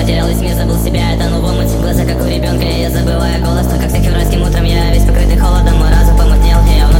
Потерял весь мир, забыл себя, я тону в омуте. Глаза как у ребенка, и я забываю голос. Но как всяким райским утром я весь покрытый холодом. Мой разум помутнел, и я